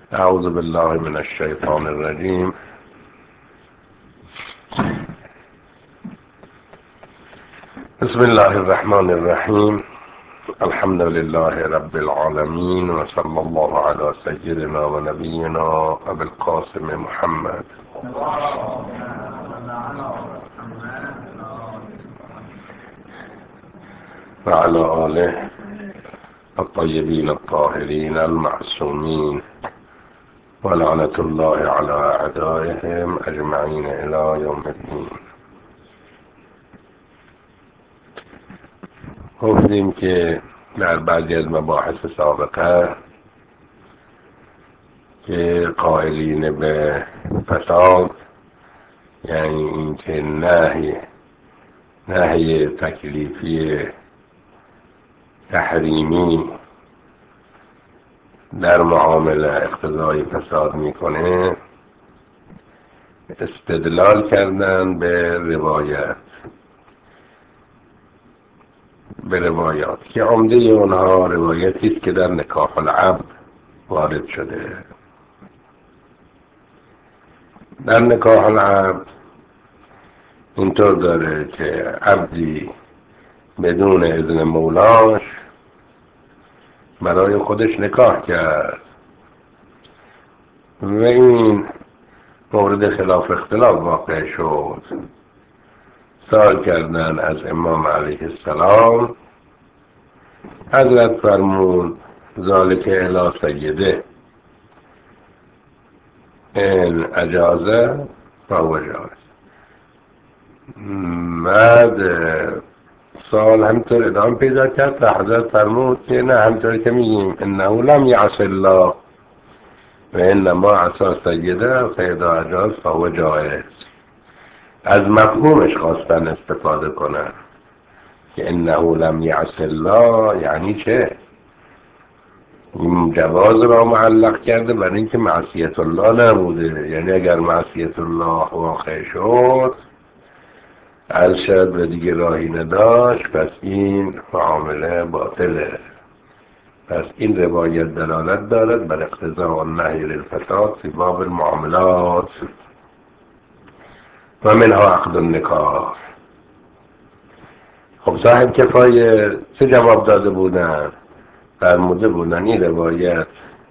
أعوذ بالله من الشيطان الرجيم. بسم الله الرحمن الرحيم. الحمد لله رب العالمين، وصلى الله على سيدنا ونبينا أبي القاسم محمد وعلى آله الطيبين الطاهرين المعصومين، ولعنة الله على أعدائهم أجمعين إلى يوم الدين. گفتیم که در بعضی از مباحث سابقه که قائلین به فساد، یعنی اینکه نهی تکلیفی تحریمی در معامله اقتضای فساد میکنه، استدلال کردن به روایات که عمده اونها روایتی است که در نکاح العبد وارد شده. در نکاح العبد اینطور داره که عبدی بدون اذن مولاش برای خودش نکاح کرد و این مورد خلاف اختلاف واقع شد. سوال کردن از امام علیه السلام، حضرت فرمود ذالک الی سیده ان اجازه فهو جائز. بعد سوال همینطور ادامه پیدا کرد و حضرت فرمود که نه، همینطور که میگیم انه لم یعص الله و انما عصا سیده فاذا اجاز فهو جائز. از مفهومش خواستن استفاده کنن که انه لم یعص الله یعنی چه؟ این جواز را معلق کرده برای اینکه معصیت الله نبوده، یعنی اگر معصیت الله واقع شد ارشد و دیگه راهی نداشت، پس این معامله باطله. پس این روایت دلالت دارد بر اقتضاء النهی للفساد فی باب المعاملات و منها عقد النکاح. خب صاحب کفایه چه جواب داده بودن؟ فرموده بودن این روایت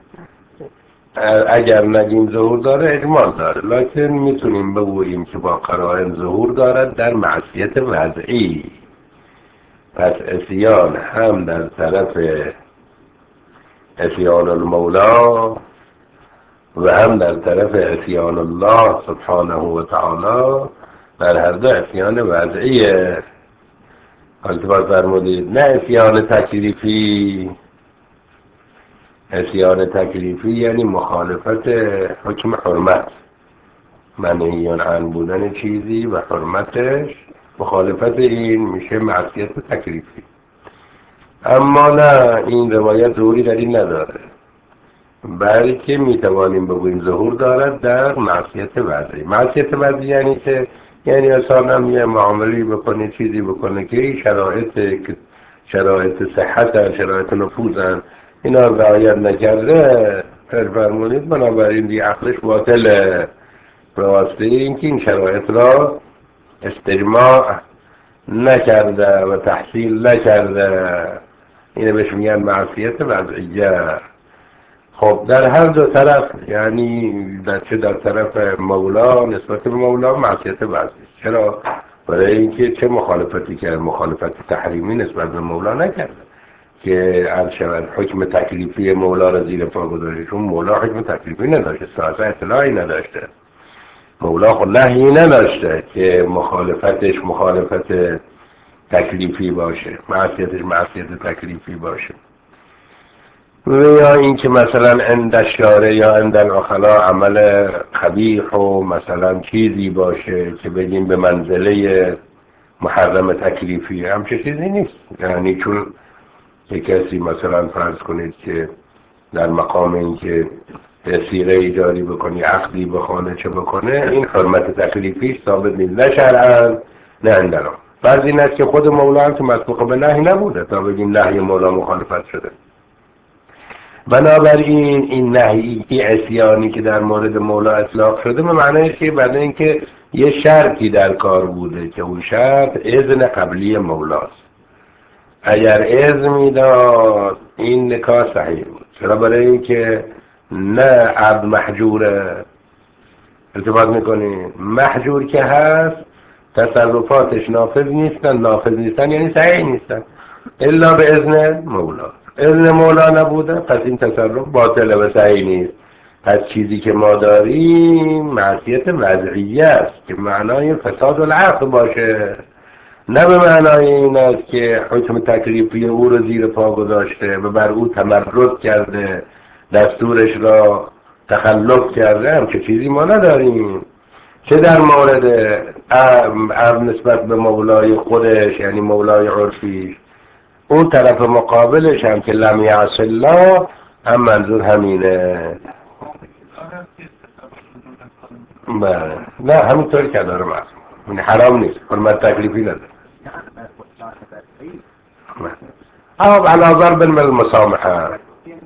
اگر نگیم ظهور داره اجمال داره، لکن میتونیم بگوییم که با قرائن ظهور دارد در معصیت وضعی. پس عصیان هم در طرف عصیان المولا و هم در طرف عصیان الله سبحانه و تعالی، در هر دو عصیان وضعیه. البته فرمودید نه عصیان تکلیفی. عصیان تکلیفی یعنی مخالفت حکم حرمت، منهیان عن بودن چیزی و حرمتش، مخالفت این میشه معصیت تکلیفی. اما نه، این روایت ظهوری در این نداره، بلکه میتوانیم بگوییم ظهور دارد در معصیت وضعی. معصیت وضعی یعنی که یعنی اصلا هم یه معاملی بکنه، چیزی بکنه که شرایط صحت، شرایط نفوذن، اینا رعایت نکرده، فرمودید بنابراین دیگه عقلش باطله. راسته این که این شرایط را استجماع نکرده و تحصیل نکرده، اینه بهش میگن معصیت وضعیه. خب در هر دو طرف، یعنی چه در طرف مولا نسبت به مولا معصیت وضعی. چرا؟ برای اینکه چه مخالفتی کرد؟ مخالفت تحریمی نسبت به مولا نکرد که عرض شود حکم تکلیفی مولا را زیر پا گذاشته، چون مولا حکم تکلیفی نداشته، ساعت اطلاعی نداشته. مولا خود نهی نداشته که مخالفتش مخالفت تکلیفی باشه، معصیتش معصیت تکلیفی باشه. و یا اینکه مثلا عند الشارع یا عند العقلا عمل قبیح و مثلا چیزی باشه که بگیم به منزله محرم تکلیفی، همچه چیزی نیست. یعنی چون یک کسی مثلا فرض کنید که در مقام اینکه سیغه ایجاری بکنی، عقدی بخونه، چه بکنه، این حرمت تکلیفیش ثابت نیست، نه شرعاً نه عندنا. بعضی این است که خود مولا هم که مسبوق به نهی نبوده تا بگیم نهی مولا مخالفت شده. بنابراین این نهی، این عصیانی که در مورد مولا اطلاق شده به معنی که بعد اینکه یه شرطی در کار بوده که اون شرط اذن قبلی مولاست. اگر اذن میداد این نکاح صحیح بود. چرا؟ برای اینکه نه عبد محجوره، ارتباط میکنیم محجور که هست تصرفاتش نافذ نیستن یعنی صحیح نیستن الا به اذن مولا. اذن مولا نبوده پس این تصرف باطله و صحیح نیست. پس چیزی که ما داریم معصیت وضعیه است که معنای فساد العقل باشه، نه به معنای این است که حکم تکلیفی او رو زیر پا گذاشته و بر او تمرد کرده، دستورش را تخلف کرده. هم چه چیزی ما نداریم. چه در مورد نسبت به مولای خودش یعنی مولای عرفی، اون طرف مقابلش هم که لم یعص الله هم منظور همینه. بله نه همینطوری که داره معنی این حرام نیست، حرمت تکلیفی نداره. علا ضرب من المسامحه.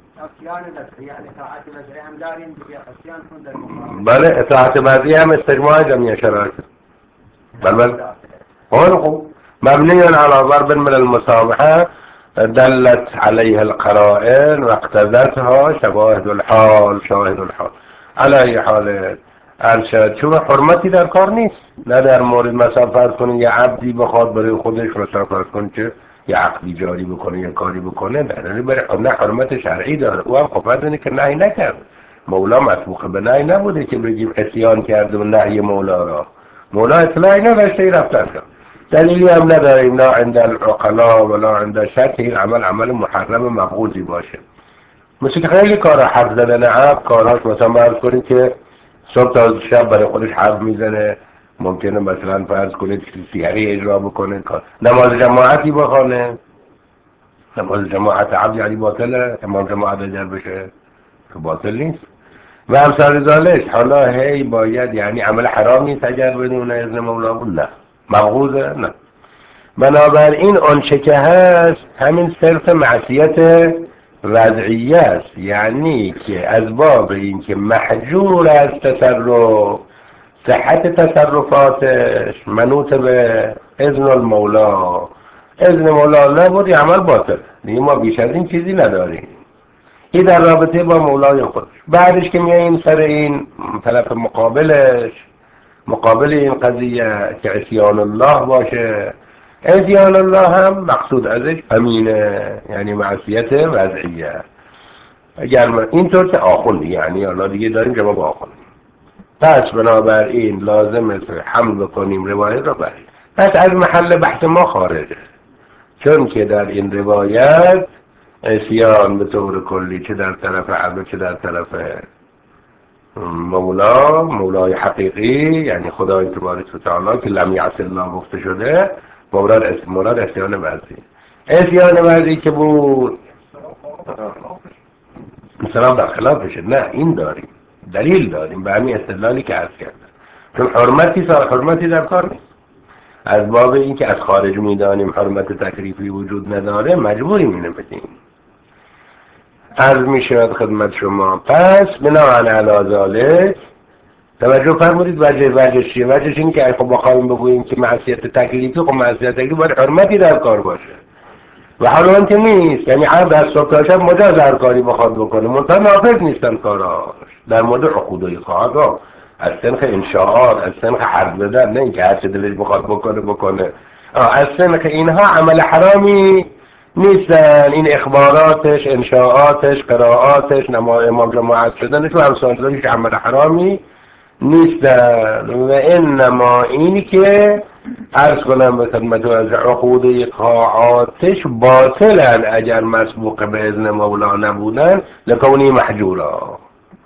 بله اطاعت بعضی هم استجماع جمعی شرایط. بله خوب مبنی على ضرب من المسامحه دلت عليه القرائن واقتضتها شواهد الحال. علی حال ارشد چون حرمتی در کار نیست. نه در مورد مثلا فرض کنید یه عبدی بخواد برای خودش مثلا فرض کنید که یه عقدی جاری بکنه یه کاری بکنه، نه برای نه حرمت شرعی داره. او هم خب فرض اینه که نهی نکرد. مولا مسبوق به نهی نبوده که بگیم عصیان کرده و نهی مولا را. مولا اطلاعی نداشته رفتن کرد. دلیلی هم نداریم لا عند العقلا ولا عند شرط این عمل محرم مبغوضی باشه. مثل که خیلی کارا حرف زدن عبد کارهاش مثلا فرض کنید که صبح تا شب برای خودش حرف میزنه، ممکنه مثلا فرض کنید سیحری اجرا بکنه، نماز جماعتی بخونه. نماز جماعت عبد یعنی باطله، امام جماعت اجر بشه که باطل نیست و امثال ذالک. حالا هی باید یعنی عمل حرام نیست اگر بدون اذن مولا بود، نه مبغوضه، نه. بنابراین آنچه که هست همین صرف معصیت وضعیه است، یعنی که از باب این که محجور از تصرف، صحت تصرفاتش منوط به اذن المولا. اذن مولا نبود این عمل باطل دیگه. ما بیش از این چیزی نداریم. این در رابطه با مولای خودش. بعدش که میاییم سر این طرف مقابل این قضیه که عصیان الله باشه، عصیان الله هم مقصود ازش همینه، یعنی معصیت وضعیه. اگر من اینطور که آخوندی یعنی حالا دیگه داریم جواب آخوندی، پس بنابراین لازم است حمل بکنیم روایت را بریم. پس از محل بحث ما خارجه، چون که در این روایت عصیان به طور کلی چه در طرف عبد چه در طرف مولای حقیقی یعنی خدای تبارک و تعالی که لم یعص الله گفته شده، مراد عصیان وضعی که بود مثلا در خلافشه. نه این داریم دلیل داریم به همین استدلالی که عرض کردم، چون حرمتی در کار نیست. از باب این که از خارج میدانیم حرمت تکلیفی وجود نداره مجبوریم اینو بدیم. عرض می شود خدمت شما. پس بناهن علی ذالک توجه فرمودید. وجهش چیه؟ وجهش اینه که خب بخوایم بگوییم که معصیت تکلیفی، خب معصیت تکلیفی باید حرمتی در کار باشه و حالا اون که نیست. یعنی عبد از صبح تا شب مجاز هر کاری بخواد بکنه، منتها نافذ نیستن کاراش. در مورد عقود خواهد از سنخ انشاءات، از سنخ حرف زدن، نه اینکه هر چه دلش بخواد بکنه. از سنخ اینها عمل حرامی نیستن. این اخباراتش، انشاءاتش، قراءاتش، امام جماعت شدنش و همسانتش عمل حرامی نیستن. و انما اینی که عرض کنم به خدمت از عقود ایقاعاتش باطلن اگر مسبوق به اذن مولا نبودن لکونی محجورا.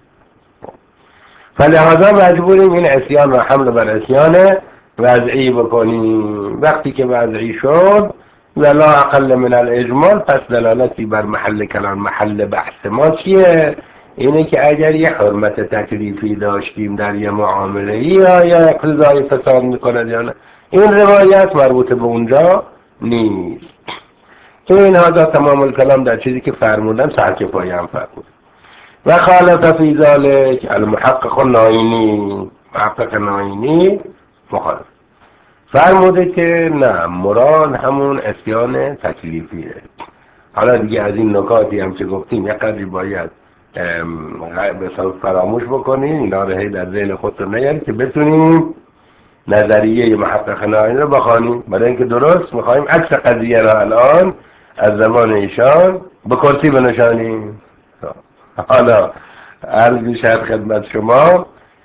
فلهذا مجبوریم این عصیان و حمل بر عصیان وضعی بکنیم. وقتی که وضعی شد ولا اقل من الاجمال، پس دلالتی بر محل کلام، محل بحث ما چیه؟ اینه که اگر یه حرمت تکلیفی داشتیم در یه معامله یا اقتضای فساد میکنه یا نه، این روایت مربوط به اونجا نیست. این هذا تمام الکلام در چیزی که فرمودن سرکفایی هم فرمود. و خالف فی ذلک المحقق الناینی، محقق ناینی مخالف فرموده که نه، مراد همون عصیان تکلیفیه. حالا دیگه از این نکاتی هم که گفتیم یک قدری باید به فراموش بکنیم، اینا رو هی در ذهن خودتون نیارید که بتونیم نظریه محقق ناینی رو بخوانیم، برای اینکه درست میخوایم عکس قضیه را الان از زمان ایشان به کرسی بنشانیم. حالا عرض می‌شود خدمت شما،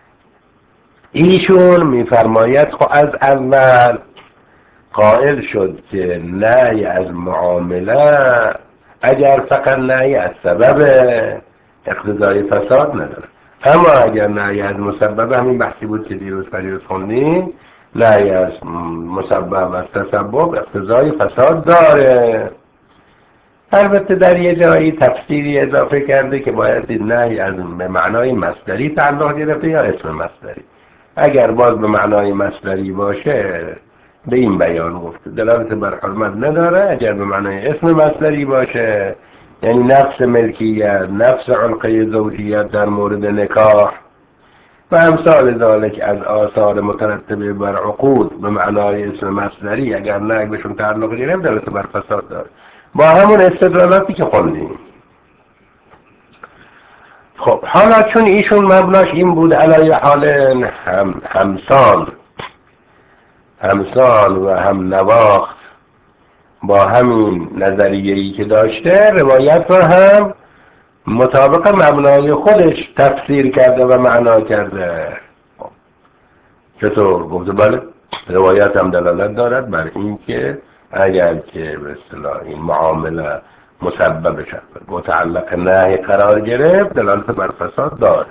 ایشون میفرماید خب از اول قائل شد که نهی از معامله اگر فقط نهی از سبب اقتضای فساد نداره، اما اگر نهی از مسبب، همین بحثی بود که دیروز خوندیم، نهی از مسبب از تسبب اقتضای فساد داره. البته در یه جایی تفسیری اضافه کرده که باید نهی از به معنای مصدری تعلق گرفته یا اسم مصدری. اگر باز به معنای مصدری باشه به این بیان گفته دلالت بر حرمت نداره، اگر به معنای اسم مصدری باشه یعنی نفس ملکیت، نفس علقه زوجیت در مورد نکاح و امثال ذالک از آثار مترتبه بر عقود به معنای اسم مصدری اگر نهی بهشون تعلق گرفت دلالت بر فساد داره، با همون استدلالاتی که خوندیم. خب حالا چون ایشون مبناش این بود علیه حال همسان و هم نواخت با همین نظریه‌ای که داشته، روایت رو هم مطابق مبنای خودش تفسیر کرده و معنا کرده. چطور؟ گفته بله روایت هم دلالت دارد بر این که اگر که به اصطلاح این معامله مسبب شد متعلق نهی قرار گرفت دلالت بر فساد داره.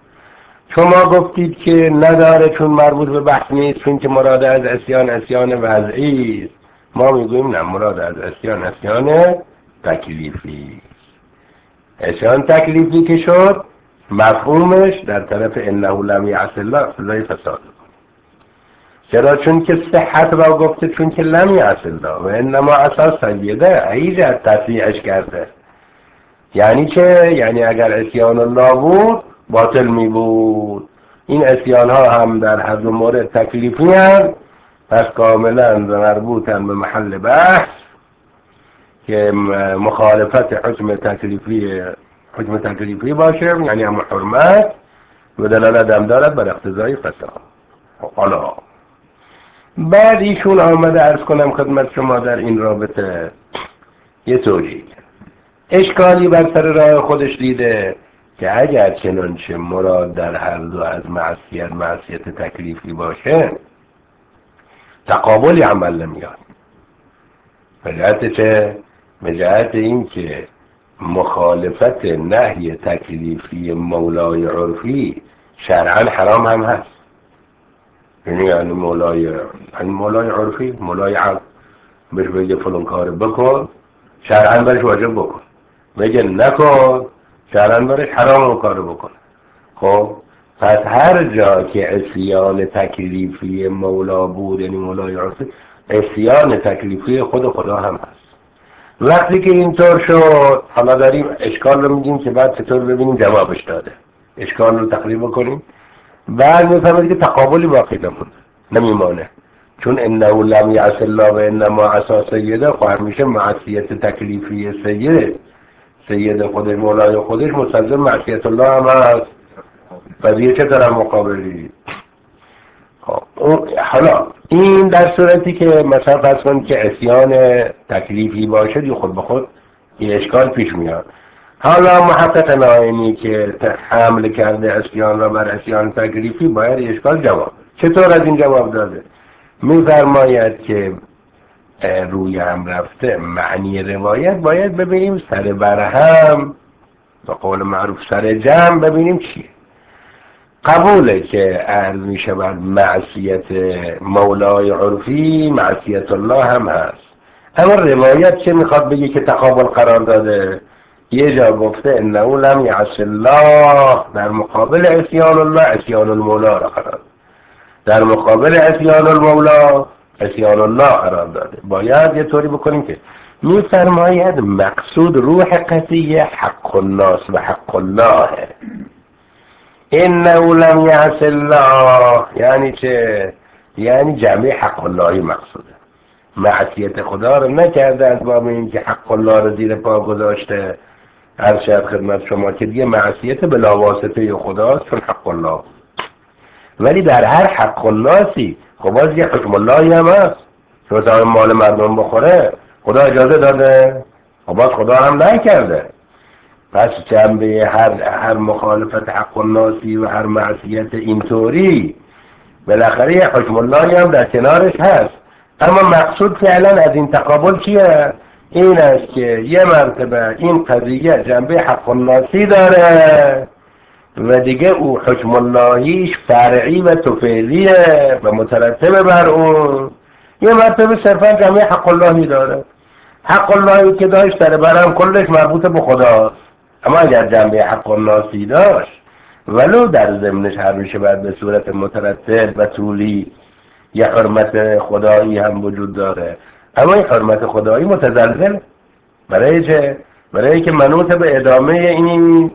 شما گفتید که نداره چون مربوط به بحث نیست، چون که مراد از عصیان وضعی است. ما میگوییم نه، مراد از عصیان تکلیفی. عصیان تکلیفی که شد مفهومش در طرف انه لم یعص الله اقتضای فساد. چرا؟ چون که صحت را گفته، چون که لم یعص الله و انما عصا سیده ایجاد تصحیحش کرده. یعنی چه؟ یعنی اگر عصیان الله بود باطل می بود. این عصیان ها هم در هر دو مورد تکلیفی هستند، پس کاملا مربوطن به محل بحث که مخالفت حکم تکلیفی باشه، یعنی هم حرمت و دلالت هم دارد بر اقتضای فساد. حالا بعد ایشون آمده عرض کنم خدمت شما در این رابطه یه توجیه اشکالی بر سر راه خودش دیده که اگر چنانچه مراد در هر دو از معصیت تکلیفی باشه تقابلی عمل نمیاد. به جهت چه؟ به جهت این که مخالفت نهی تکلیفی مولای عرفی شرعا حرام هم هست. یعنی مولای عرفی، مولای عرف بهش بگه فلان کار بکن شرعا برش واجب بکن، بگه نکن شرعا برش حرام کار بکن. خب پس هر جا که عصیان تکلیفی مولا بود، یعنی مولای عرفی، عصیان تکلیفی خود خدا هم هست. وقتی که اینطور شد حالا داریم اشکال رو میگیم که بعد چطور ببینیم جوابش داده، اشکال رو تقریبا کنیم. بعد میفهمید که تقابلی باقی نمیمانه، چون انه لم یعص الله و انما عصا سیده. خب همیشه معصیت تکلیفی سید خودش، مولای خودش، مستلزم معصیت الله هم هست. قضیه چه طرف مقابلی؟ حالا این در صورتی که مثلا فرض کنید که عصیان تکلیفی باشه دی خود به خود این اشکال پیش میاد. حالا محقق ناینی که حمل کرده عصیان را بر عصیان تکلیفی باید اشکال جواب. چطور از این جواب داده؟ می‌فرماید که روی هم رفته معنی روایت باید ببینیم سر برهم، به قول معروف سر جمع ببینیم چیه. قبوله که عرض می شود معصیت مولای عرفی معصیت الله هم هست، اما روایت چه میخواد بگه که تقابل قرار داده؟ یه جا گفته انه لم یعص الله، در مقابل عصیان الله عصیان المولا را قرار داده، در مقابل عصیان المولا عصیان الله قرار داده. باید یه طوری بکنیم که میفرماید مقصود روح قضیه حق الناس و حق الله. انه لم یعص الله یعنی چه؟ یعنی جمعی حق اللهی مقصوده. معصیت خدا رو نکرده از باب این که حق الله رو زیر پا گذاشته. هر شاید خدمت شما که دیگه معصیت بلا واسطه خداست چون حق الله. ولی در هر حق الناسی خب باز یه حکم اللهی هم هست که مثلا مال مردم بخوره خدا اجازه داده؟ خب باز خدا هم نکرده. پس جنبه هر مخالفت حق الناسی و هر معصیت اینطوری بالاخره یه حکم اللهی هم در کنارش هست. اما مقصود فعلا از این تقابل چیه؟ این است که یه مرتبه این قضیه جنبه حق الناسی داره و دیگه او حکم اللهیش فرعی و طفیلیه و مترتب بر اون. یه مرتبه صرفا جنبه حق اللهی داره. حق اللهی که داشت داره برام کلش مربوط به خداست. اما اگر جنبه حق الناسی داشت ولو در ضمنش هر میشه باید به صورت مترتب و طولی یه حرمت خدایی هم وجود داره. اما این حرمت خدایی متزلزل برای چه؟ برای که منوط به ادامه این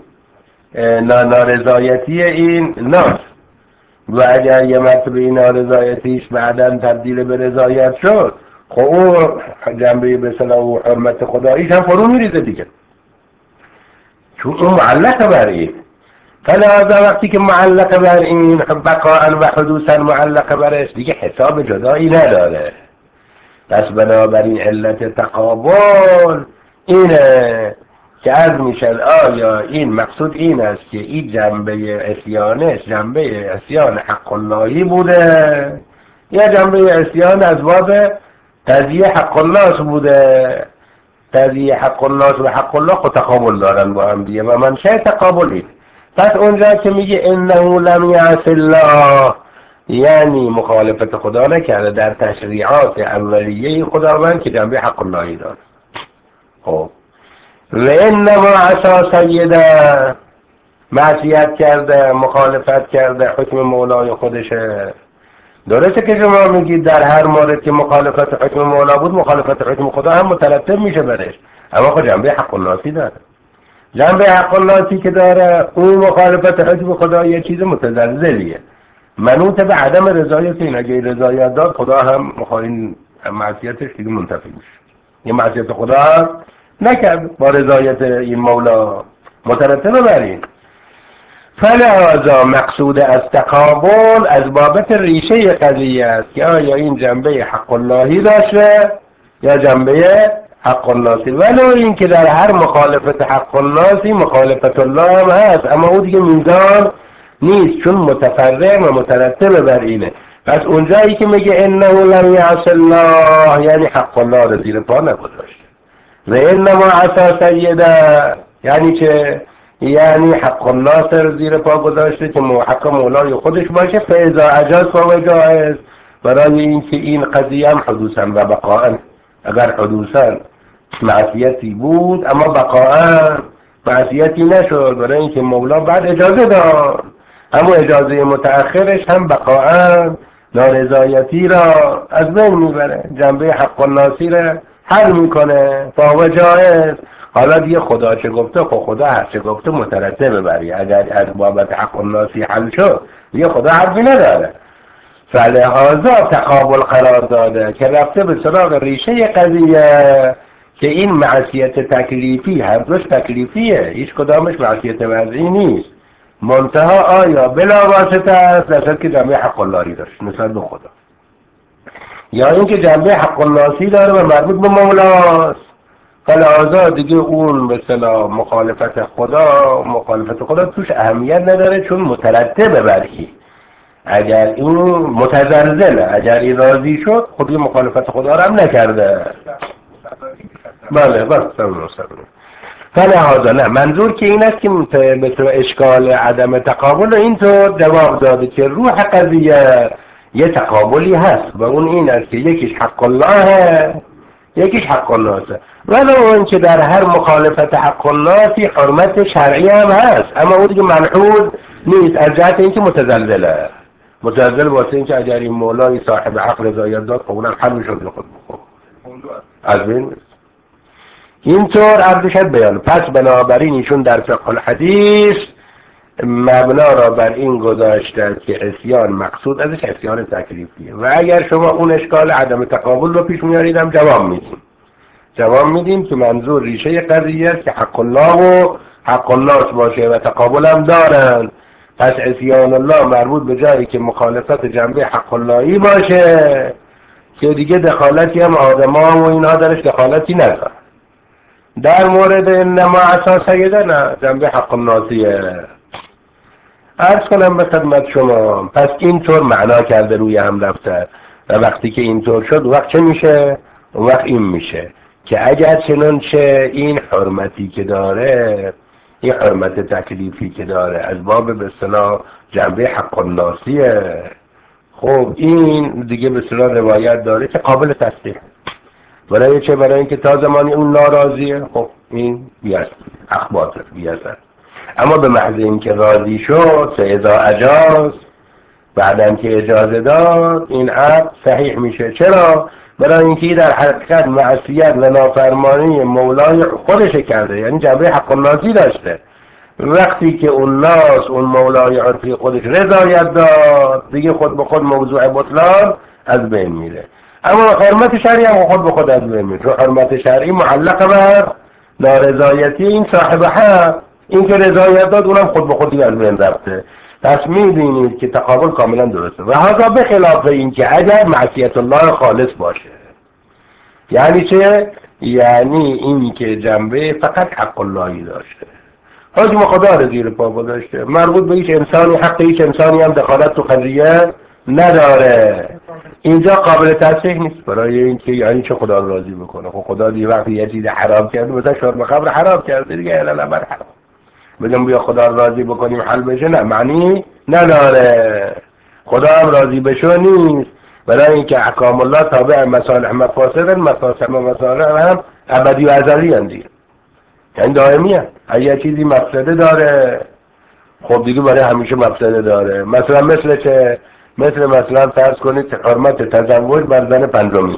نارضایتی این ناس و اگر یه مرتبه این نارضایتیش بعداً تبدیل به رضایت شد خب اون جنبه به اصطلاح و حرمت خداییش هم فرو میریزه دیگه چون اون معلق بر این. فلذا وقتی که معلق بر این بقاء و حدوثا معلق برش دیگه حساب جدایی نداره. پس بنابراین علت تقابل اینه که عرض میشد آیا این مقصود این است که این جنبه عصیانش جنبه عصیان حق اللهی بوده یا جنبه عصیان از باب قضیه حق الناس بوده. قضیه حق الناس و حق الله خود تقابل دارن با هم دیگه و منشأ تقابلی. پس اونجا که میگه انه لم یعص الله یعنی مخالفت خدا نکرده در تشریعات اولیه خداوند که جنبه حق اللهی داره. خب و انما عصا سیده معصیت کرده مخالفت کرده حکم مولای خودشه. درسته که شما میگید در هر مورد که مخالفت حکم مولا بود مخالفت حکم خدا هم مترتب میشه برش. اما خب جنبه حق الناسی داره. جنبه حق الناسی که داره اون مخالفت حکم خدا یه چیز متزلزلیه منوط به عدم رضایت این. اگه رضایت داد خدا هم مخالفت معصیتش دیگه منتفی میشه. یه معصیت خدا هم نکرد با رضایت این مولا مترتب بر این. فلذا مقصود از تقابل از بابت ریشه قضیه است که آیا این جنبه حق اللهی داشته یا جنبه حق الناسی. ولو این که در هر مخالفت حق الناسی مخالفت الله هم هست اما او دیگه میزان نیست چون متفرع و مترتب بر اینه. پس اونجایی که میگه انه لم یعص الله یعنی حق الله رو زیر پا نگذاشته و انما عصا سیده یعنی چه؟ یعنی حق الناس رو زیر پا گذاشته که حق مولای خودش باشه. فاذا اجاز فهو جائز برای اینکه این قضیه هم حدوثا و بقاء اگر حدوثا معصیتی بود اما بقاء معصیتی نشد برای اینکه مولا بعد اجازه داد اما اجازه متأخرش هم بقاء نارضایتی را از بین میبره جنبه حق الناسی را حل میکنه. فهو جائز. حالا دیگه خدا چه گفته خب خدا هر چه گفته مترتب بری. اگر از بابت حق الناسی حل شد دیگه خدا حرفی نداره. فلذا تقابل قرار داده که رفته به سراغ ریشه قضیه که این معصیت تکلیفی هر دوش تکلیفیه هیچ کدامش معصیت وضعی نیست. منتها آیا بلا واسطه است در که جنبه حق اللهی داشت نسبت به خدا یا اینکه جنبه حق الناسی داره و مربوط به مولاست. فلذا دیگه اون مثلا مخالفت خدا توش اهمیت نداره چون مترتب برکی. اگر این متزلزله اگر این راضی شد خود این مخالفت خدا رو هم نکرده. بله بس فلذا نه منظور که این است که به طور اشکال عدم تقابل رو اینطور جواب داده که روح قضیه یه تقابلی هست و اون این است که یکیش حق الله یکیش حق الناسه. ولو اون که در هر مخالفت حق الناسی حرمت شرعی هم هست اما اون دیگه ملحوظ نیست از جهت اینکه متزلزله متزلزل واسه اینکه اگر این مولای صاحب حق رضایت داد خب اونم حل میشد خود از بین اینطور عرض شد بیان. پس بنابراین ایشون در فقه الحدیث مبنا را بر این گذاشته که عصیان مقصود ازش عصیان تکلیفیه و اگر شما اون اشکال عدم تقابل رو پیش میارید هم جواب میدیم که منظور ریشه قضیه است که حق الله و حق الناس باشه و تقابل هم دارن. پس عصیان الله مربوط به جایی که مخالفت جنبه حق اللهی باشه که دیگه دخالتی هم آدما و اینها درش دخالتی نداره. در مورد انما اساس سیده نه، جنبه حق الناسیه. عرض کنم به خدمت شما، پس اینطور معنا کرده روی هم رفته و وقتی که اینطور شد وقت چه میشه؟ وقت این میشه که اگر چنانچه این حرمتی که داره، این حرمت تکلیفی که داره از باب به اصطلاح جنبه حق الناسیه، خب این دیگه به اصطلاح روایت داره که قابل تصدیق. برای چه؟ برای اینکه تا زمانی اون ناراضیه خب این بیاست اخباطه بیاست، اما به محض اینکه راضی شد فاذا اجاز، بعدم که اجازه داد این عقد صحیح میشه. چرا؟ برای اینکه در حقیقت معصیت و نافرمانی مولای خودش کرده، یعنی جنبه حق الناسی داشته. وقتی که اون ناس اون مولای عرفی خودش رضایت داد دیگه خود به خود موضوع بطلان از بین میره. اما حرمت شرعی هم خود به خود از بین میره. حرمت شرعی معلق بر نارضایتی این صاحب حق، این که رضایت داد اونم خود به خودی از بین رفته. پس میبینید که تقابل کاملا درسته. و هذا به خلاف این که اگر معصیت الله خالص باشه. یعنی چه؟ یعنی این که جنبه فقط حق اللهی داشته، حکم خدا رو زیر پا گذاشته، مربوط به هیچ انسانی، حق هیچ انسانی هم دخالت تو قضیه نداره، اینجا قابل تصحیح نیست. برای اینکه یعنی چه خدا رو راضی بکنه؟ خب خدا دیگه وقتی یه چیز حرام کرده، مثلا شرب خمر حرام کرده دیگه، الا الابد حرام. بگم بیا خدا رو راضی بکنیم حل بشه، نه، معنی نداره. خدا هم راضی بشه نیست، برای اینکه احکام الله تابع مصالح مفاسد، مصالح هم ابدی و ازلی هم دیگه، یعنی دائمی هست. اگه چیزی مفسده داره خب دیگه برای همیشه مفسده داره. مثلا مثل چه؟ مثلا فرض کنید که حرمت تزوج بر زن پنجمی،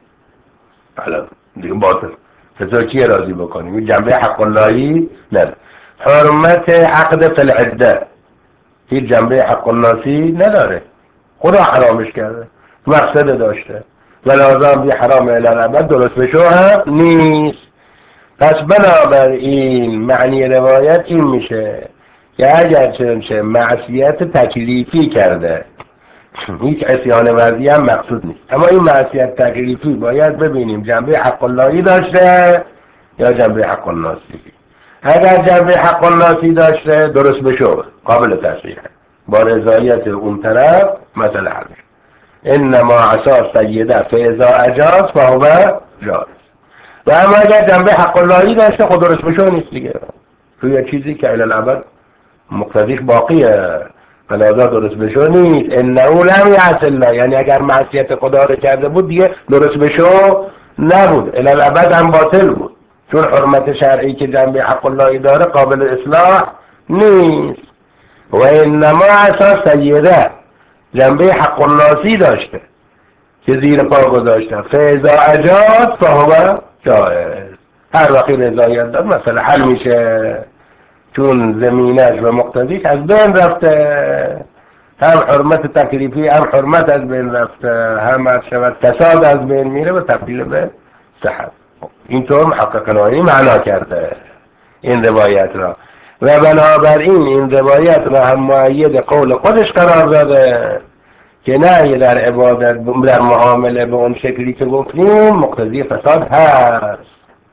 حالا دیگه باطل، چطور کیه راضی بکنیم؟ این جنبه حق اللهی نداره. حرمت عقد فی العده هیچ جنبه حق الناسی نداره، خدا حرامش کرده، مفسده داشته و لازم یه حرام الی الابد درست بشه هم نیست. پس بنابراین معنی روایت این میشه که اگر چنانچه معصیت تکلیفی کرده، هیچ عصیان ورزی هم مقصود نیست، اما این معصیت تکلیفی باید ببینیم جنبه حق اللهی داشته یا جنبه حق الناسی. اگر جنبه حق الناسی داشته درست بشه قابل تصحیح، با رضایت اون طرف مثلا حل میشه. انما اساس سیده فاذا اجاز فهو جائز. و اما اگر جنبه حق اللهی داشته خود درست بشه نیست دیگه، توی چیزی که الی الابد مقتضیش باقیه فلازا درست بشه نیست. انه لم یعص الله، یعنی اگر معصیت خدا رو کرده بود دیگه درست بشه نبود، الی الابد هم باطل بود، چون حرمت شرعی که جنبه حق اللهی داره قابل اصلاح نیست. و انما اساس سیده جنبه حق الناسی داشته که زیر پا گذاشته، فاذا اجاز فهو جائز. هر وقتی رضایت داد مثلا حل میشه، چون زمینش و مقتضیش از بین رفته، هم حرمت تکلیفی هم حرمت از بین رفته، هم از شود فساد از بین میره و تبدیل به صحت. اینطور محقق نوایی معنا کرده این روایت را و بنابراین این روایت را هم مؤید قول خودش قرار داده که نه در عبادت در معامله به اون شکلی که گفتیم مقتضی فساد هست.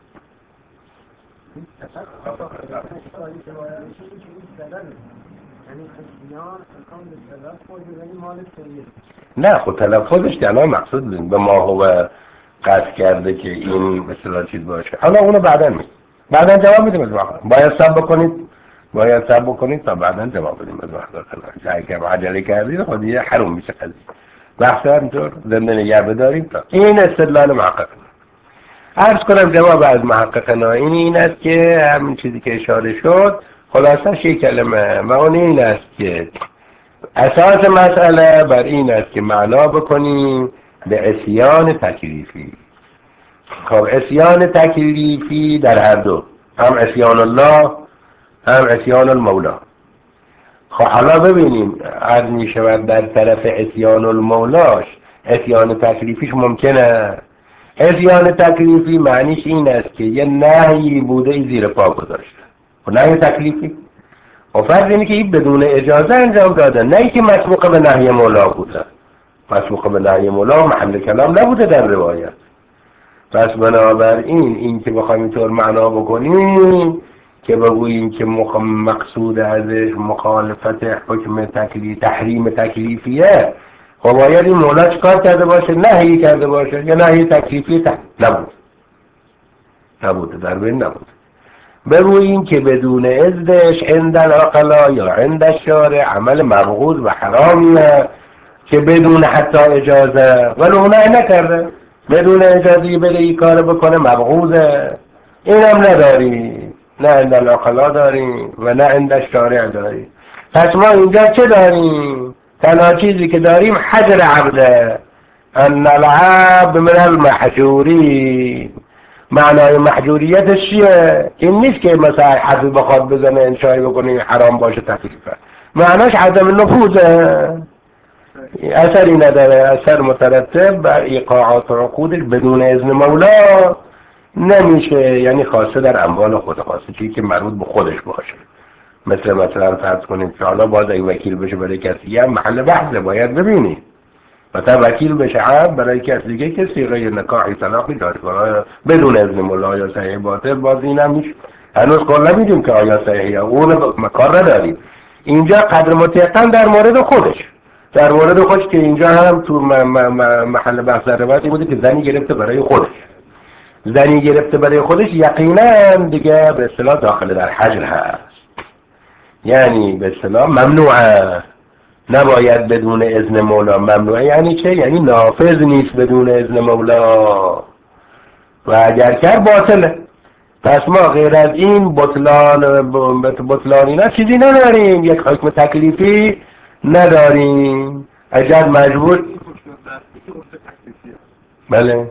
نه خود تلفظش که الان مقصود به ما هو قصد کرده که این مثلا چیز باشه. حالا اونو بعدا جواب میدیم از وقت. باید صبر بکنید تا بعدا جواب بدیم از وقت. جایی که عجله کردید خود یه حروم میشه قضیه. بحث همینطور زنده نگه بداریم تا این استدلال محقق. عرض کنم جواب از محقق نائینی این است که همین چیزی که اشاره شد خلاصش یک کلمه و اون این است که اساس مسئله بر این است که معنا بکنیم به عصیان تکلیفی. خب عصیان تکلیفی در هر دو، هم عصیان الله هم عصیان المولا. خب حالا ببینیم عرض می شود در طرف عصیان المولاش عصیان تکلیفیش ممکنه. عصیان تکلیفی معنیش این است که یه نهی بوده ای زیر پا گذاشته. خب نهی تکلیفی و فرض اینه که این بدون اجازه انجام داده، نه اینکه مسبوق به نهی مولا بوده. مسبوق به نهی مولا محل کلام نبوده در روایت. پس بنابراین این که بخوایم اینطور معنا بکنیم که بگوییم که مقصود ازش مخالفت حکم تحریم تکلیفیه، خب باید این مولا چکار کرده باشه؟ نهی کرده باشه. یا نهی تکلیفی نبوده در بین نبود. بگوییم که بدون اذنش عند العقلا یا عند الشارع عمل مبغوض و حرامیه که بدون حتی اجازه، ولی اون نکرده، بدون اجازه بره این کار بکنه مبغوضه. این هم نداریم، نه عند العقلا داریم و نه عند الشارع داریم. پس ما اینجا چه داریم؟ تنها چیزی که داریم حجر عبده، ان العبد من المحجورین. معنای محجوریتش چیه؟ این نیست که مثلا حرفی بخواد بزنه انشایی بکنه حرام باشه تکلیفه، معناش عدم نفوذه، اثری نداره، اثر مترتب بر ایقاعات و عقودش بدون اذن مولا نمیشه. یعنی خاصه در اموال خود، خاصه چیزی که مربوط به خودش باشه. مثلا فرض کنید که حالا باز اگه وکیل بشه برای کسی هم محل بحثه، باید ببینید مثلا وکیل بشه عبد برای کسی دیگه که صیغه نکاحی طلاقی داره بدون اذن مولا یا صحیح باطل، باز این هم میشه. هنوز کلا نمیدونیم که آیا صحیحه، اون کار نداریم. اینجا قدر مطلقاً در مورد خودش، در مورد خودش که اینجا هم تو محل بحث در روایت بوده که زنی گرفته برای خودش، یقینا دیگه به اصطلاح داخل در حجر هست، یعنی به اصطلاح ممنوعه، نباید بدون اذن مولا. ممنوعه یعنی چه؟ یعنی نافذ نیست بدون اذن مولا و اگر کرد باطله. پس ما غیر از این بطلان اینا چیزی نداریم، یک حکم تکلیفی نداریم. اگر مجبور بله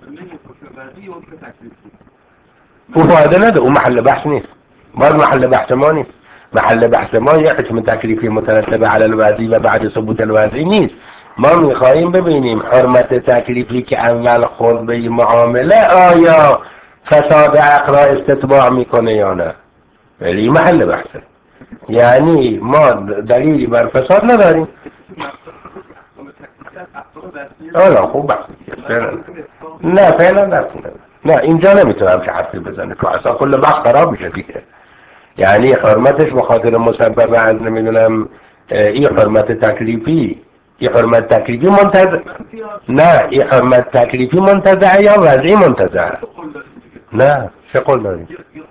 او فایده نداره، اون محل بحث نیست، باز محل بحث ما نیست. محل بحث ما یک حکم تکلیفی مترتب علی الوضعی و بعد ثبوت الوضعی نیست. ما میخواییم ببینیم حرمت تکلیفی که اول خود به معامله آیا فساد عقل استتباع میکنه یا نه، ولی محل بحثه. یعنی ما دلیلی بر فساد نداریم. حالا خوب نه فعلا نه اینجا نمیتونم که حرفی بزنه که اصلا کل بحث خراب میشه دیگه. یعنی حرمتش بخاطر مسبب از نمیدونم این حرمت تکلیفی، این حرمت تکلیفی منتزع، نه این حرمت تکلیفی منتزع یا وضعی منتزع؟ نه چه قول داریم؟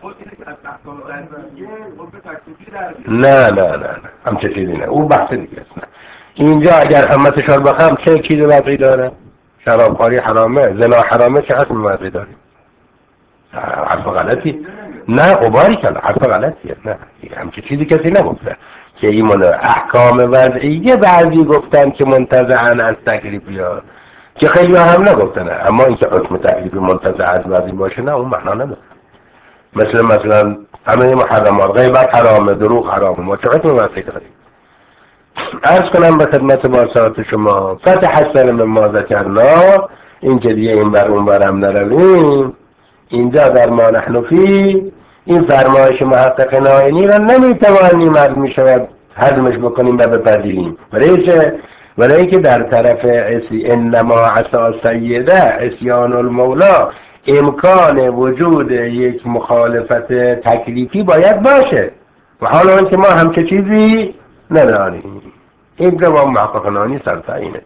نه همچه چیزی نه، اون بحث دیگه است. اینجا اگر حرمتش رو بخوام چه چیز وضعی داره؟ شرابخواری حرامه، زنا حرامه، چه حکم وضعی داریم؟ حرف غلطی؟ نه غباری کلا حرف غلطیه. نه همچه چیزی کسی نگفته که این احکام وضعیه بعضی گفتن که منتزعن از تکلیفی ها، که خیلی هم نگفتن. اما اینکه حکم تکلیفی منتزع از وضعی باشه نه، اون معنا نداره. مثلا همه محرمات، غیبت حرامه، دروغ حرامه، ما چه حکم وضعی داریم؟ عرض کنم به خدمت بارسات شما فتح حسن من ما ذکرنا، این که دیگه این بر اون برم نرویم. اینجا در ما نحن فی این فرمایش محقق نائینی را نمیتوانیم عرض میشود هضمش بکنیم و بپذیریم. برای که در طرف انما عصا سیده عصیان المولا امکان وجود یک مخالفت تکلیفی باید باشه و حالا اینکه ما همچه چیزی نداریم. این جواب محقق نائینی سرتعینه.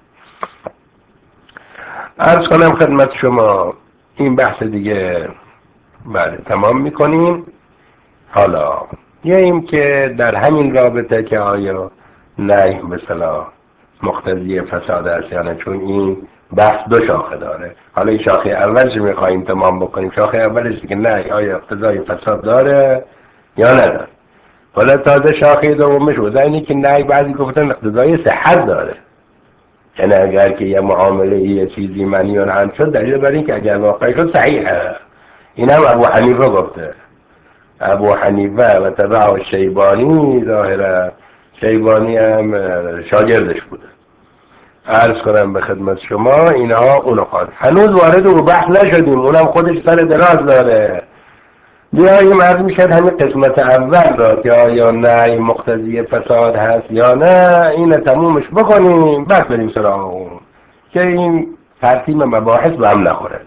عرض کنم خدمت شما این بحث دیگه بله تمام میکنیم. حالا یه که در همین رابطه که آیا نه به صلاح مقتضی فساد است یا نه، چون این بحث دو شاخه داره. حالا این شاخه اولش میخواییم تمام بکنیم، شاخه اولش که نه آیا اقتضای فساد داره یا نداره. حالا تازه شاخه دومش وزنی که نه بعضی گفتن اقتضای صحت داره. یعنی اگر که یه معامله یه چیزی منیون هم شد، دلیل بر این که اگر واقع شد صحیحه. این هم ابو حنیفه گفته. ابو حنیفه و تبع شیبانی، ظاهرا شیبانی هم شاگردش بوده. عرض کنم به خدمت شما اینها اونو خواهد. هنوز وارد او بحث نشدیم، اونم خودش سر دراز داره. بیاییم عرض میشد همین قسمت اول را که آیا نه مقتضی فساد هست یا نه، این تمومش بکنیم بعد بریم سراغ اون که این ترتیب مباحث به هم نخوره.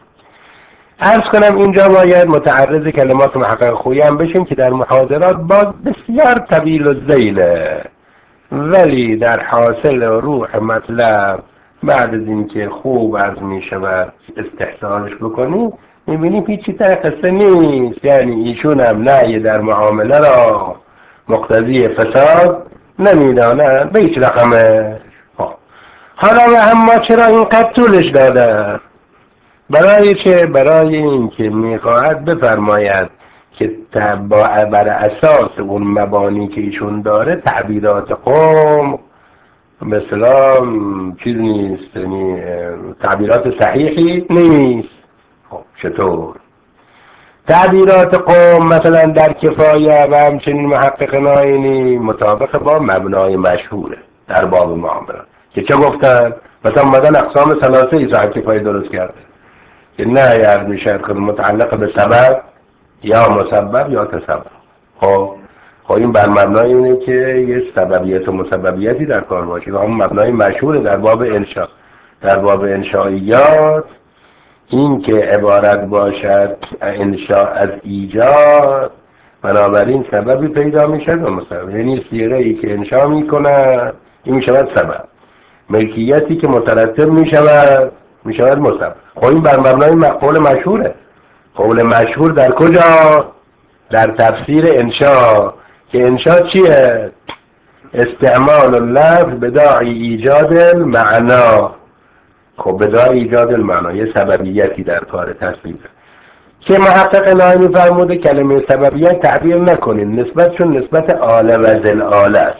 عرض کنم اینجا باید متعرض کلمات محقق خویی هم بشیم که در محاضرات باز بسیار طویل و ذیله، ولی در حاصل روح مطلب بعد از اینکه خوب عرض می شود استحصالش بکنیم میبینیم هیچی تا قصه نیست. یعنی ایشون هم نهی در معامله را مقتضی فساد نمیدانند به هیچ رقمه. حالا و اما چرا اینقدر طولش داده؟ برای چه؟ برای اینکه میخواهد بفرماید که بر اساس اون مبانی که ایشون داره تعبیرات قوم به اصطلاح چیز نیست، یعنی تعبیرات صحیحی نیست. خب چطور؟ تعبیرات قوم مثلا در کفایه و همچنین محقق ناینی مطابق با مبنای مشهوره در باب معاملات که چه گفتن؟ مثلا مدن اقسام ثلاثه ای صاحب کفایه درست کرده که نه یاد میشه خود متعلق به سبب یا مسبب یا تسبب. خب این بر مبنای اینه که یه سببیت و مسببیتی در کار باشه و همون مبنای مشهور در باب انشاء. در باب انشائیات این که عبارت باشد انشاء از ایجاد، بنابراین سببی پیدا میشه و مسبب، یعنی صیغه ای که انشاء میکنه این میشود سبب، ملکیتی که مترتب میشود مسبب. خب این بر مبنای قول مشهوره. قول مشهور در کجا؟ در تفسیر انشاء که انشاء چیه؟ استعمال اللفظ بداعی ایجاد المعنا. خب بداعی ایجاد المعنا یه سببیتی در کار تصویر که محقق ناینی فرموده کلمه سببیت تعبیر نکنین، نسبتشون نسبت آله و ذل آله است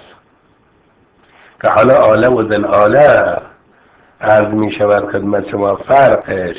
که حالا آله و ذل آله عرض می شود خدمت شما فرقش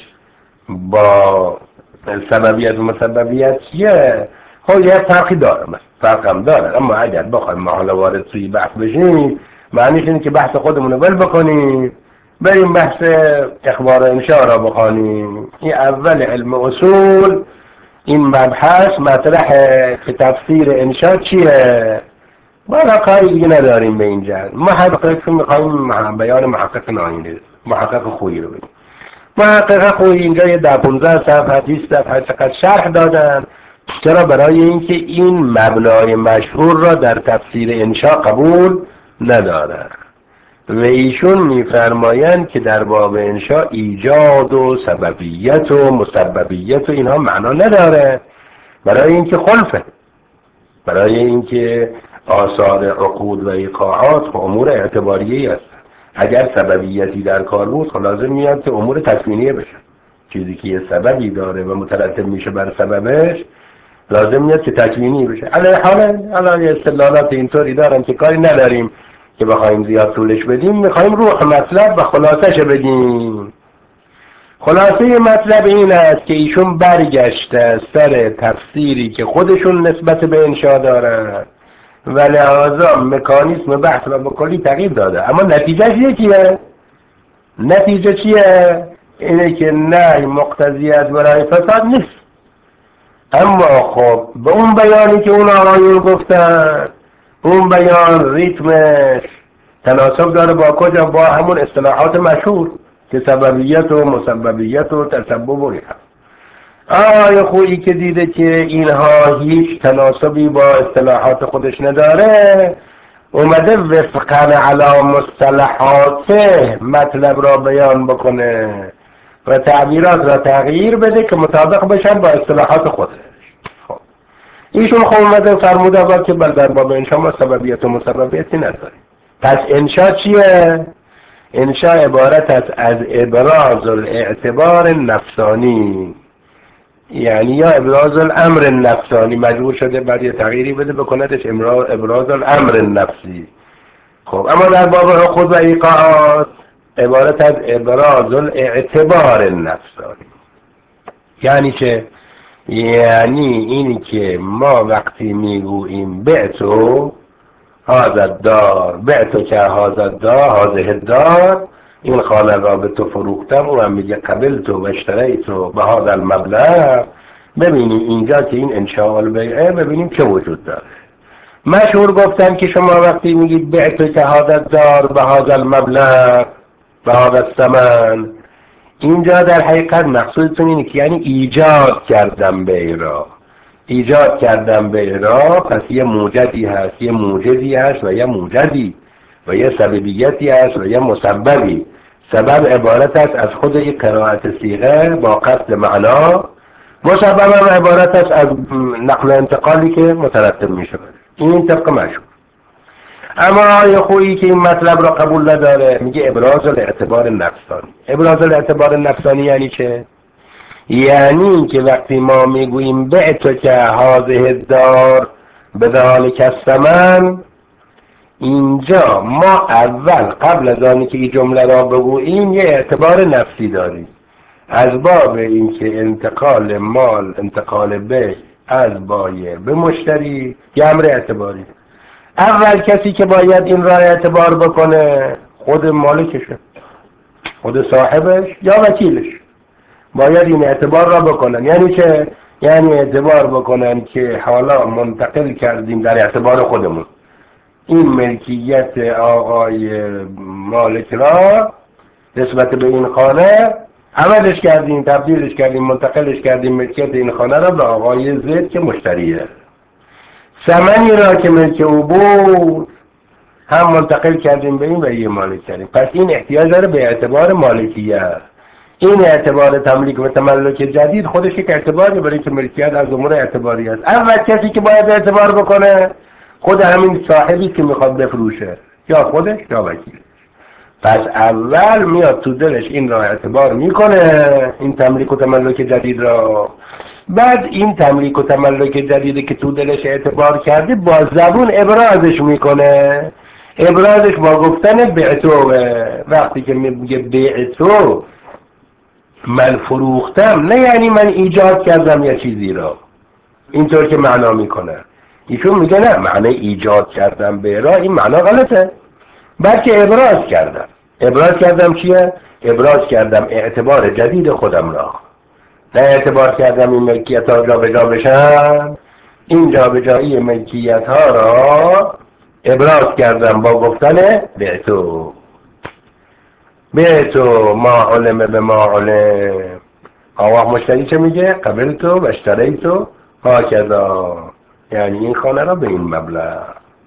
با سببیت و مسببیت چیه؟ خب یه فرقی داره، فرق هم داره، اما اگر بخوایم ما حالا وارد توی بحث بشیم معنیش اینه که بحث خودمون رو ول بکنیم بریم بحث اخبار انشاء را بخوانیم. این اول علم اصول این مبحث مطرح که تفسیر انشاء چیه؟ بالا کاری دیگه نداریم به اینجا. ما حقیقت میخوایم بیان محقق ناینی محقق خویی رو بگیم. محقق خویی اینجا یه 15 صفحه 20 صفحه چقدر شرح دادن. چرا؟ برای اینکه این مبنای مشهور را در تفسیر انشاء قبول ندارن و ایشون میفرمایند که در باب انشاء ایجاد و سببیت و مسببیت و اینها معنا نداره، برای اینکه خلفه، برای اینکه آثار عقود و ایقاعات و امور اعتباریه است. اگر سببیتی در کار بود خب لازم میاد که امور تکوینیه بشه. چیزی که یه سببی داره و مترتب میشه بر سببش لازم میاد که تکوینی بشه. حالا یه استدلالات اینطوری دارن که کاری نداریم که بخوایم زیاد طولش بدیم، میخوایم روح مطلب و خلاصش بگیم. خلاصه مطلب این است که ایشون برگشته سر تفسیری که خودشون نسبت به انشاء دارن و لحاظا مکانیسم بحث و بکلی تغییر داده، اما نتیجهش یکیه. نتیجه چیه؟ اینه که نه مقتضی از برای فساد نیست، اما خب به اون بیانی که اون آقایون گفتن اون بیان ریتمش تناسب داره با کجا؟ با همون اصطلاحات مشهور که سببیت و مسببیت و تسبب و اینا. آقای خویی که دیده که اینها هیچ تناسبی با اصطلاحات خودش نداره اومده وفقا علی مصطلحاته مطلب را بیان بکنه و تعبیرات را تغییر بده که مطابق بشن با اصطلاحات خودش. خب ایشون خب اومده فرموده با که در باب انشاء ما سببیت و مسببیتی نداریم. پس انشاء چیه؟ انشاء عبارت است از ابراز الاعتبار نفسانی، یعنی یا ابراز الامر نفسانی، مجبور شده بعد یه تغییری بده بکندش ابراز الامر نفسی. خب اما در باب عقود و ایقاعات عبارت از ابراز الاعتبار نفسانی. یعنی چه؟ یعنی اینی که ما وقتی میگوییم بعتو هذا الدار، بعتو که هذا الدار، هذه الدار، این خانه را به تو فروختم، و هم میگه قبلتو و اشتریتو به هذا المبلغ. ببینیم اینجا که این انشاء البیعه ببینیم چه وجود داره. مشهور گفتن که شما وقتی میگید بعتو که هذا الدار به هذا المبلغ به هذا الثمن، اینجا در حقیقت مقصودتون اینه که یعنی ایجاد کردم بیع را. ایجاد کردم بیع را، پس یه موجدی هست، یه موجدی هست و یه موجدی و یه سببیتی هست و یه مسببی. سبب عبارت است از خود یک قرائت صیغه با قصد معنا، مسبب هم عبارت است از نقل انتقالی که مترتب می شود. این طبق مشهور. اما آقای خویی که این مطلب را قبول نداره میگه ابراز الاعتبار نفسانی. ابراز الاعتبار نفسانی یعنی چه؟ یعنی که وقتی ما میگوییم بعتو که هذه الدار بذلک الثمن، اینجا ما اول قبل از آنی که این جمله را بگوییم یه اعتبار نفسی داریم از باب اینکه انتقال مال، انتقال بیع از بایع به مشتری یه امر اعتباری. اول کسی که باید این را اعتبار بکنه خود مالکشه، خود صاحبش یا وکیلش باید این اعتبار را بکنن. یعنی چه؟ یعنی اعتبار بکنن که حالا منتقل کردیم در اعتبار خودمون این ملکیت آقای مالک را نسبت به این خانه، عوضش کردیم، تبدیلش کردیم، منتقلش کردیم ملکیت این خانه را به آقای زید که مشتریه. ثمنی را که ملک او بود هم منتقل کردیم به این و یه مالک کردیم. پس این احتیاج داره به اعتبار مالکیت. این اعتبار تملیک و تملک جدید خودش یک اعتباری، برای که ملکیت از امور اعتباری است. اول کسی که باید اعتبار بکنه خود همین صاحبی که میخواد بفروشه، یا خودش یا وکیل. پس اول میاد تو دلش این را اعتبار میکنه، این تملیک و تملک جدید را. بعد این تملیک و تملک جدیدی که تو دلش اعتبار کرده با زبون ابرازش میکنه. ابرازش با گفتن بعتو. وقتی که میگه بعتو من فروختم، نه یعنی من ایجاد کردم یه چیزی را اینطور که معنا میکنه. ایشون میگه نه، معنی ایجاد کردم بیع را این معنا غلطه، بلکه ابراز کردم. ابراز کردم چیه؟ ابراز کردم اعتبار جدید خودم را، نه اعتبار کردم این ملکیت ها جا به جا بشن. این جا به جایی ملکیت ها را ابراز کردم با گفتن بعتو. بعتو ما علم به ما علم. آقا مشتری چه میگه؟ قبلتو و اشتریتو هاکذا، یعنی این خانه را به این مبلغ.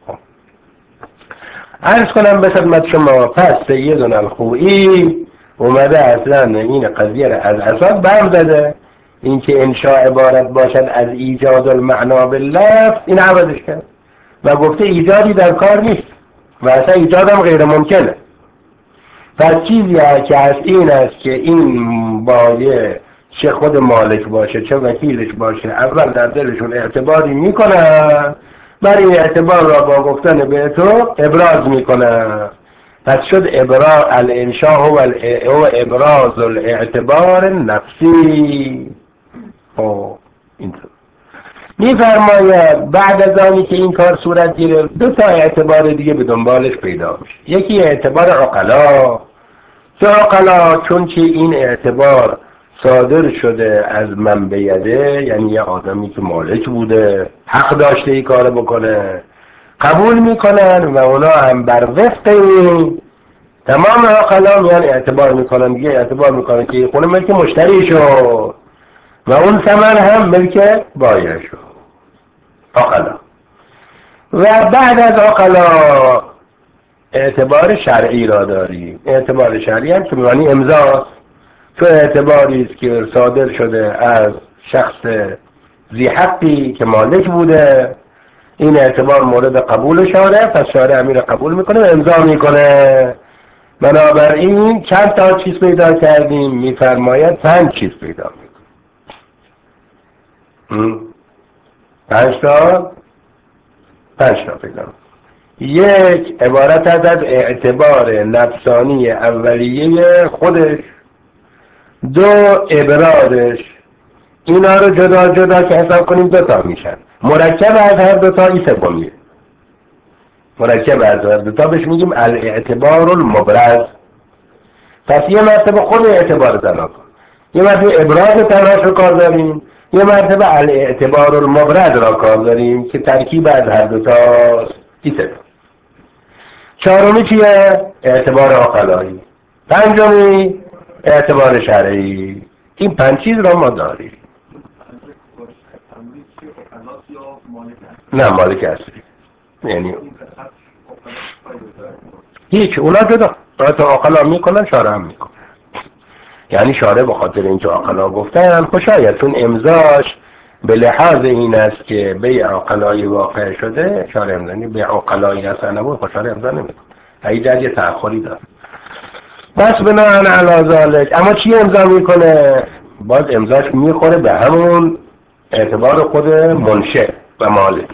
عرض کنم به خدمت شما، پس سیدنا الخوئی اومده اصلا این قضیه را از اساس برم زده، این که انشاء عبارت باشد از ایجاد المعنا باللفظ، این عوضش کرد و گفته ایجادی در کار نیست و اصلا ایجاد هم غیر ممکنه. پس چیزی که از این است که این بایع چه خود مالک باشه چه وکیلش باشه اول در دلشون اعتباری میکنن، برای این اعتبار را با گفتن به تو ابراز میکنن. پس شد ابراز الانشاء و ابراز الاعتبار نفسی. اینطور میفرماید بعد از آنی که این کار صورت گرفت دو تا اعتبار دیگه به دنبالش پیدا میشه. یکی اعتبار عقلا. عقلا چون که این اعتبار صادر شده از من بیده، یعنی یه آدمی که مالک بوده حق داشته ای کار بکنه، قبول میکنن و اونا هم بر وفق این تمام عقلا میان اعتبار میکنن دیگه، اعتبار میکنن که خونه ملک مشتری شد و اون ثمن هم ملک بایع شد. عقلا. و بعد از عقلا اعتبار شرعی را داریم. اعتبار شرعی هم که معنی امضاست، تو اعتباری است که صادر شده از شخص ذی حقی که مالک بوده، این اعتبار مورد قبول شارع، پس شارع امیر قبول میکنه و امضا میکنه. بنابراین چند تا چیز پیدا کردیم؟ میفرماید 5 چیز پیدا میکنیم. 5 تا پیدا. یک، عبارت از اعتبار نفسانی اولیه خودش. دو، ابرازش. اینا رو جدا جدا که حساب کنیم دوتا میشن. مرکب از هر دوتا این سومیه. مرکب از هر دوتا بهش میگیم الاعتبار المبرز. پس یه مرتبه خود اعتبار تنها کن، یه مرتبه ابراز تنهاش رو کار داریم، یه مرتبه الاعتبار المبرز را کار داریم که ترکیب از هر دوتا این سه. چهارمی چیه؟ اعتبار عقلایی. پنجمی اعتبار شرعی. این 5 چیز را ما داریم. نه مالک اصلی، یعنی هیچ، اونا جدا باید عقلا میکنن، شارع هم میکنن. یعنی شارع به خاطر اینکه عقلا گفتن خوشایت چون امضاش به لحاظ این است که بیع عقلایی واقع شده، شارع امضانی بیع عقلایی اصلا نبود، شارع امضا نمیکنه. ایجاد یه تأخری داره. بس بناهن علی ذالک، اما چی امضا میکنه؟ باز امضاش میخوره به همون اعتبار خود منشأ و مالک.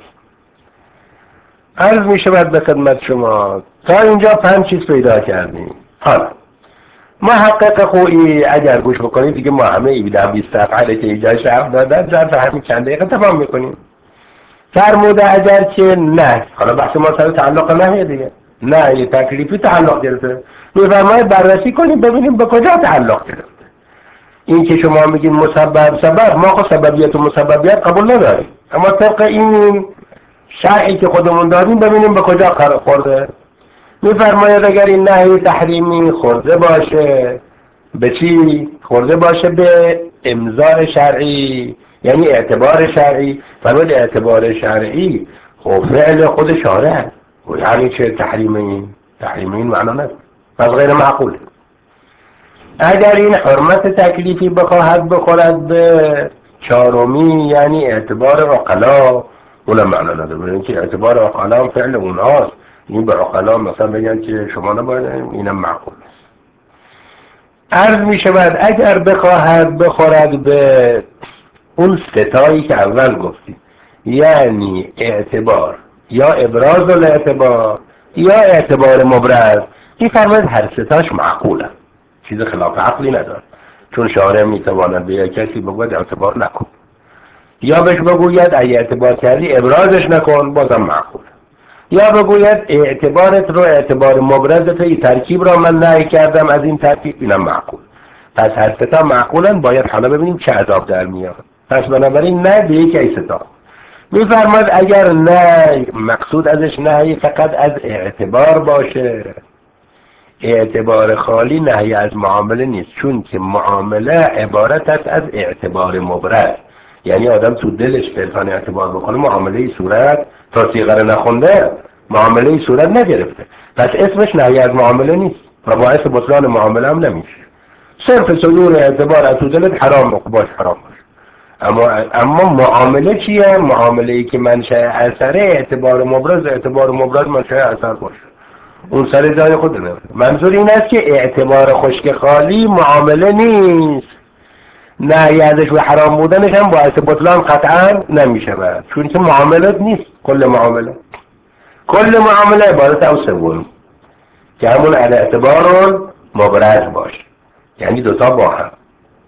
عرض میشه بعد به خدمت شما تا اینجا 5 چیز پیدا کردیم. حالا محقق خویی اگر گوش بکنید دیگه ما همه 20 صفحه که اینجا شرح دادن ظرف همین چند دقیقه تمام میکنیم. فرموده اگر که نه، حالا بحث ما سر تعلق نه دیگه، نه یه تکلیفی تعلق گرفته، میفرماید بررسی کنیم ببینیم به کجا تعلق گرفته. این که شما میگین مسبب سبب، ما خود سببیت و مسببیت قبول نداریم، اما طبق این شرعی که خودمون داریم ببینیم به کجا خورده. میفرماید اگر این نهی تحریمی خورده باشه به چی؟ خورده باشه به امضاء شرعی، یعنی اعتبار شرعی. فرمود اعتبار شرعی خب فعل خود شارع، یعنی چه تحریمی؟ تحریمی معنا نداره، پس غیر معقوله. اگر این حرمت تکلیفی بخواهد بخورد به چهارمی، یعنی اعتبار عقلا، اونم معنا نداره، برای اینکه اعتبار عقلا فعل اونهاست. این به عقلا مثلا بگن که شما نباید، اینم معقول است. عرض می شود اگر بخواهد بخورد به اون ستایی که اول گفتیم، یعنی اعتبار یا ابراز الاعتبار یا اعتبار مبرز، این فرماید هر ستاش معقوله، چیز خلاف عقلی نداره. چون شارع میتواند به کسی بگوید اعتبار نکن، یا بهش بگوید اگه اعتبار کردی ابرازش نکن، بازم معقوله. یا بگوید اعتبارت رو اعتبار مبرزت، این ترکیب را من نهی کردم از این ترکیب، اینم معقول. پس هر ستا معقولن، باید حالا ببینیم چه عذاب در میاد. پس بنابراین نه به یک ای ستا. میفرماد اگر نه مقصود ازش نهی فقط از اعتبار باشه، اعتبار خالی نهی از معامله نیست، چون که معامله عبارت است از اعتبار مبرز. یعنی آدم تو دلش فلسان اعتبار بکنه، معامله صورت تا صیغه نخونده معامله صورت نگرفته، پس اسمش نهی از معامله نیست و باعث بطلان معامله هم نمیشه. صرف صدور اعتبار از تو دلت حرام باش، حرام باش. اما معامله چیه؟ معامله ای که منشأ اثر اعتبار مبرز منشأ اثر باشه، اون سر جای خود نمیره. منظور این است که اعتبار خشک خالی معامله نیست، نهی ازش و حرام بودنش هم باعث بطلان قطعا نمیشه، چون که معاملات نیست. کل معامله عبارت از سوم که همون اعتبار مبرز باشه، یعنی دوتا با هم.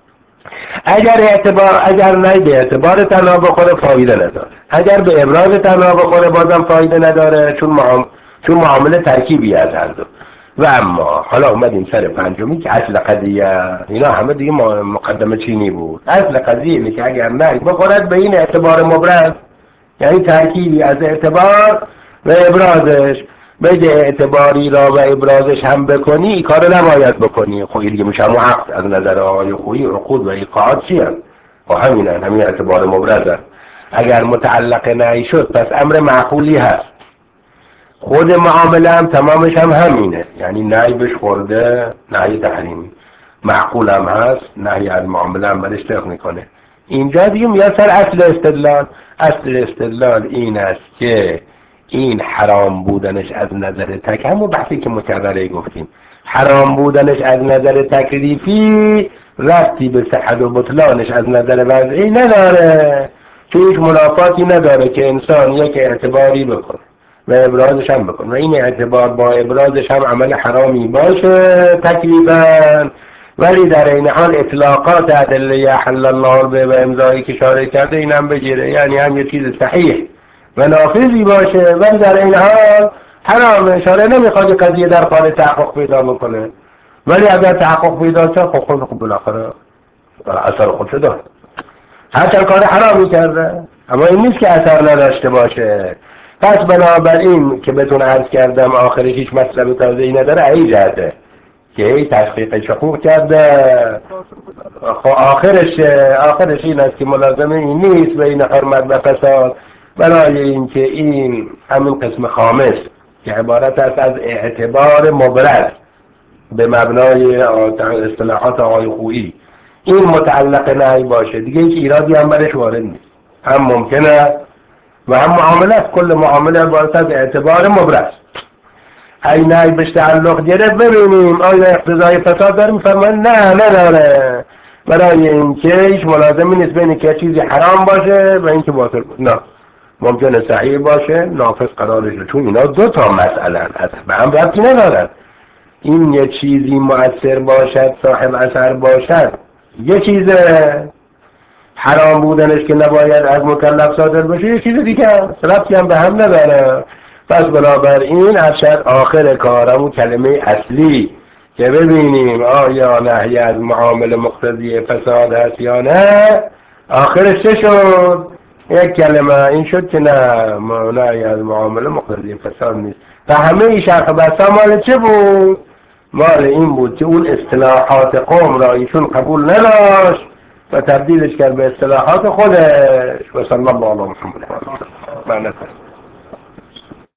اگر نه به اعتبار تنها بخوره فایده نداره، اگر به ابراز تنها بخوره بازم فایده نداره، چون معامله ترکیبی از هر دو. و اما حالا اومدیم سر پنجمی که اصل قضیه، اینا همه دیگه مقدمه چینی بود. اصل قضیه اینه که اگر نه بخورد به این اعتبار مبرز، یعنی ترکیبی از اعتبار و ابرازش، بگه اعتباری را و ابرازش هم بکنی، این کار نباید بکنی. خویی دیگه میشه همون عقد از نظر آقای خویی، عقود و ایقاعات چی هم؟ و همین اعتبار مبرز هست. اگر متعلق نهی شد پس امر معقولی هست. خود معامله هم تمامش هم همینه، یعنی نهی بهش خورده، نهی تحریمی. معقول هم هست، نهی از معامله هم برش طبق میکنه. اینجا دیگه میاد سر اصل استدلال. اصل استدلال این است که این حرام بودنش از نظر همون بحثی که مکرره گفتیم، حرام بودنش از نظر تکلیفی ربطی به صحت و بطلانش از نظر وضعی نداره، چون هیچ منافاتی نداره که انسان یک اعتباری بکنه و ابرازش هم بکن و این اعتبار با ابرازش هم عمل حرامی باشه تکلیفاً، ولی در این حال اطلاقات ادله حل الله به و امضایی که اشاره کرده این هم بگیره، یعنی هم یه چیز صحیح و نافذی باشه ولی در این حال حرام. اشاره نمیخواد قضیه در خارج تحقق پیدا بکنه، ولی اگر تحقق پیدا شد خب بالاخره اثر خودشو داره، هرچند کار حرامی کرده، اما این نیست که اثر نداشته باشه. پس بنابراین که بهتون عرض کردم آخرش هیچ مطلب تازه‌ای نداره، ای جهته که ای تحقیق شکوک کرده، آخرش این است که ملازمه این نیست بین حرمت و فساد، برای اینکه این همین قسم خامس که عبارت است از اعتبار مبرز به مبنای اصطلاحات آقای خویی، این متعلق نهی باشه دیگه هیچ ایرادی هم برش وارد نیست، هم ممکنه و هم معاملت، کل معامله عبارت از اعتبار مبرز. ای نهی بهش تعلق گرفت ببینیم آیا اقتضای فساد داره؟ میفرماید نه نداره، برای اینکه هیچ ملازمی نیست بین که چیزی حرام باشه و اینکه باطل باشه، نه ممکنه صحیح باشه نافذ قرارش رو، چون اینا دو تا مسئله هست به هم ربطی ندارن. این یه چیزی مؤثر باشد صاحب اثر باشد یه چیز، حرام بودنش که نباید از مکلف صادر بشه یه چیز دیگه، ربطی هم به هم نداره. پس بنابراین ارشد آخر کارمون کلمه اصلی که ببینیم آیا نهی از معامله مقتضی فساد هست یا نه، آخرش چه شد؟ یک کلمه این شد که نه نهی از معامله مقتضی فساد نیست. و همه این شرح بحثا مال چه بود؟ مال این بود که اون اصطلاحات قوم را ایشون قبول نداشت و تبدیلش کرد به اصطلاحات خودش. و صلی الله علی محمد.